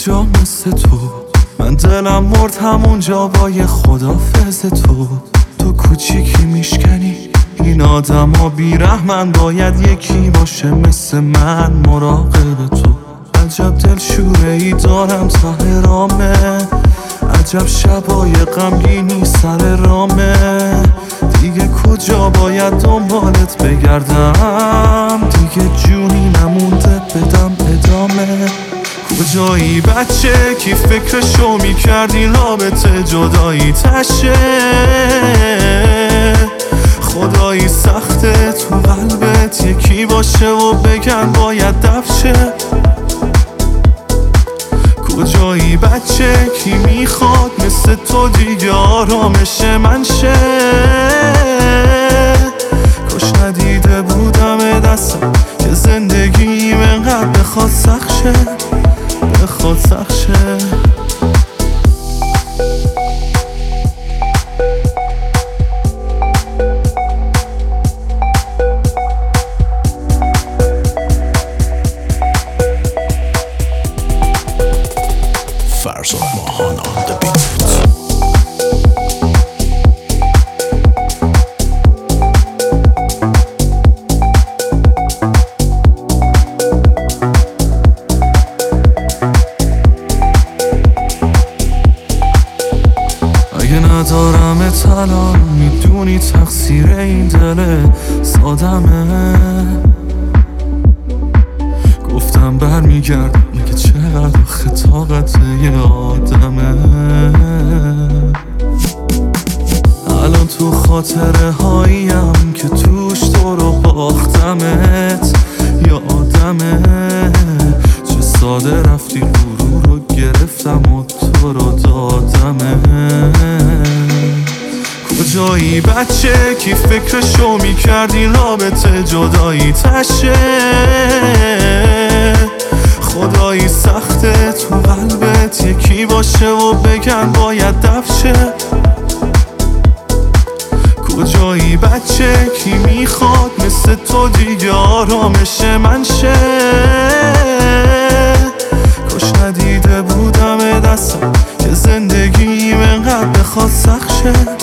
کجا مثل تو؟ من دلم مرد همونجا با یه خدافظ تو کوچیکی میشکنی این آدم ها بیرحمن، باید یکی باشه مثل من مراقب تو. عجب دلشوره ای دارم ته رامه، عجب شبای غمگینی سر رامه. دیگه کجا باید دنبالت بگردم؟ دیگه جونی نمونده بدم ادامه. کجایی بچه کی فکرشو میکردی رابطه جدایی تشه؟ خدایی سخته تو قلبت یکی باشه و بگن باید دفشه. کجایی بچه کی میخواد مثل تو دیگه آرامش من شه؟ کاش ندیده بودم دستم که زندگیم انقدر بخواد سخت شه، بخواد سخت شه. فرزاد ماهان on the beat. اگه ندارم الان میدونی تقصیر این دل سادمه. گفتم برمیگردم میگه چقدر خطاقت یه آدمه. الان تو خاطره هاییم که توش تو رو باختمت یادمه. چه ساده رفتی غرور رو گرفتم و تو رو دادمه. کجایی بچه کی فکرشو میکردی رابطه جدایی تشه؟ خدایی سخته تو قلبت یکی باشه و بگن باید دفشه. کجایی بچه کی میخواد مثل تو دیگه آرامش من شه؟ کاش ندیده بودم دستم که زندگیم انقدر بخواد سخت شه.